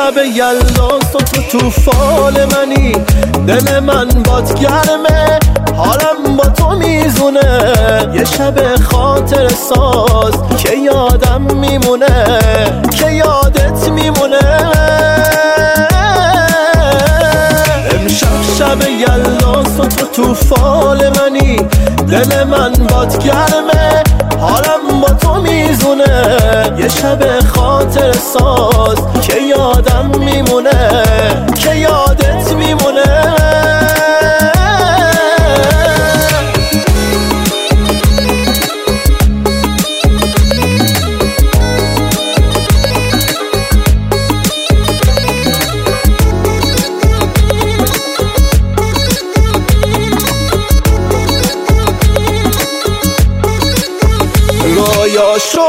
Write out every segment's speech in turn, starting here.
شب یلداست و تو فال منی، دل من باد گرمه، حالم با تو میزونه. یه شب خاطر ساز که یادم میمونه، که یادت میمونه. امشب شب یلداست و تو فال منی، دل من باد گرمه، حالم با تو میزونه. یه شب خاطر ساز که یادم میمونه، که یادت میمونه. رویاشو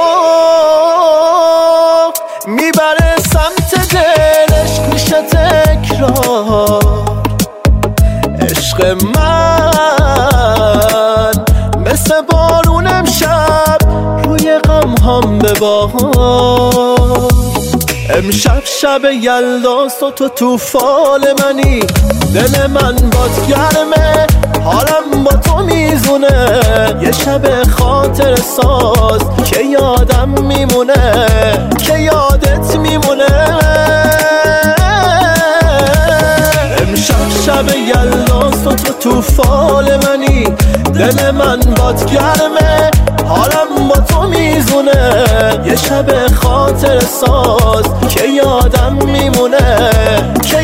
میبره سمت دلش، میشه تکرار. عشق من مثل بارون امشب روی غمهام ببار. امشب شب یلداست و تو فال منی، دل من باد گرمه، حالم با تو میزونه. یه شب خاطر ساز که یادم میمونه، که یادت میمونه. امشب شب یلداست و تو فال منی، دل من باد گرمه، حالم با تو میزونه. یه شب خاطر ساز که یادم میمونه، که